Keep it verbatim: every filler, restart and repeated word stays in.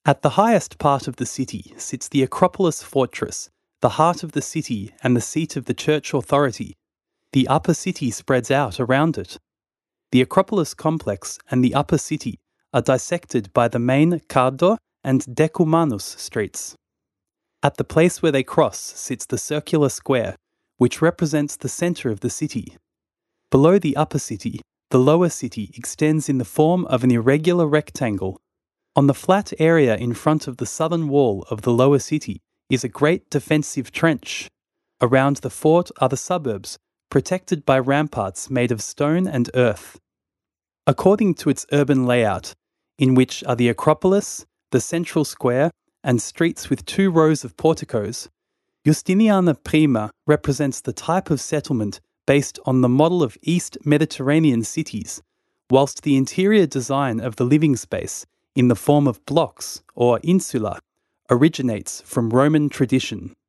At the highest part of the city sits the Acropolis fortress, the heart of the city and the seat of the church authority. The upper city spreads out around it. The Acropolis complex and the upper city are dissected by the main Cardo and Decumanus streets. At the place where they cross sits the circular square, which represents the centre of the city. Below the upper city, the lower city extends in the form of an irregular rectangle. On the flat area in front of the southern wall of the lower city is a great defensive trench. Around the fort are the suburbs, protected by ramparts made of stone and earth. According to its urban layout, in which are the Acropolis, the central square, and streets with two rows of porticos, Justiniana Prima represents the type of settlement based on the model of East Mediterranean cities, whilst the interior design of the living space, in the form of blocks or insula, originates from Roman tradition.